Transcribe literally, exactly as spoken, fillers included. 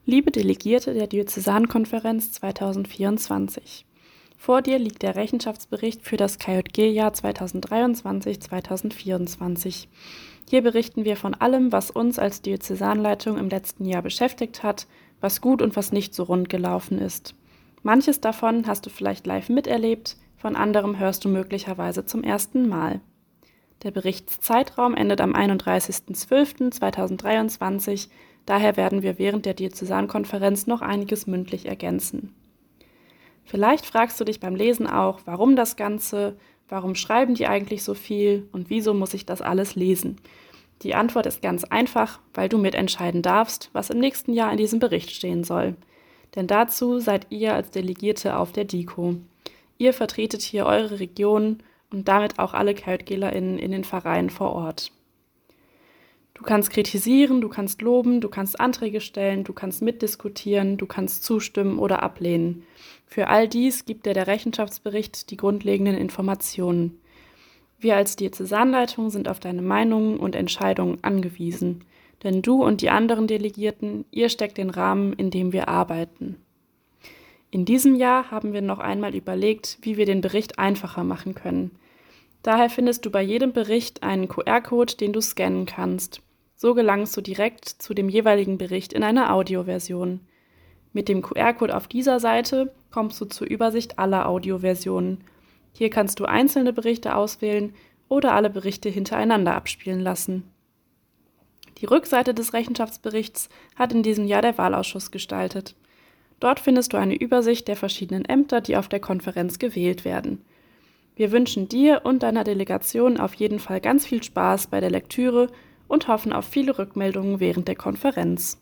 Liebe Delegierte der Diözesankonferenz zweitausendvierundzwanzig, vor dir liegt der Rechenschaftsbericht für das K J G-Jahr zweitausenddreiundzwanzig zweitausendvierundzwanzig. Hier berichten wir von allem, was uns als Diözesanleitung im letzten Jahr beschäftigt hat, was gut und was nicht so rund gelaufen ist. Manches davon hast du vielleicht live miterlebt, von anderem hörst du möglicherweise zum ersten Mal. Der Berichtszeitraum endet am einunddreißigsten zwölften zweitausenddreiundzwanzig, daher werden wir während der Diözesankonferenz noch einiges mündlich ergänzen. Vielleicht fragst du dich beim Lesen auch, warum das Ganze, warum schreiben die eigentlich so viel und wieso muss ich das alles lesen? Die Antwort ist ganz einfach, weil du mitentscheiden darfst, was im nächsten Jahr in diesem Bericht stehen soll. Denn dazu seid ihr als Delegierte auf der DIKO. Ihr vertretet hier eure Region und damit auch alle KJGlerInnen in den Vereinen vor Ort. Du kannst kritisieren, du kannst loben, du kannst Anträge stellen, du kannst mitdiskutieren, du kannst zustimmen oder ablehnen. Für all dies gibt dir der Rechenschaftsbericht die grundlegenden Informationen. Wir als Diözesanleitung sind auf deine Meinungen und Entscheidungen angewiesen, denn du und die anderen Delegierten, ihr steckt den Rahmen, in dem wir arbeiten. In diesem Jahr haben wir noch einmal überlegt, wie wir den Bericht einfacher machen können. Daher findest du bei jedem Bericht einen Q R-Code, den du scannen kannst. So gelangst du direkt zu dem jeweiligen Bericht in einer Audioversion. Mit dem Q R-Code auf dieser Seite kommst du zur Übersicht aller Audioversionen. Hier kannst du einzelne Berichte auswählen oder alle Berichte hintereinander abspielen lassen. Die Rückseite des Rechenschaftsberichts hat in diesem Jahr der Wahlausschuss gestaltet. Dort findest du eine Übersicht der verschiedenen Ämter, die auf der Konferenz gewählt werden. Wir wünschen dir und deiner Delegation auf jeden Fall ganz viel Spaß bei der Lektüre und hoffen auf viele Rückmeldungen während der Konferenz.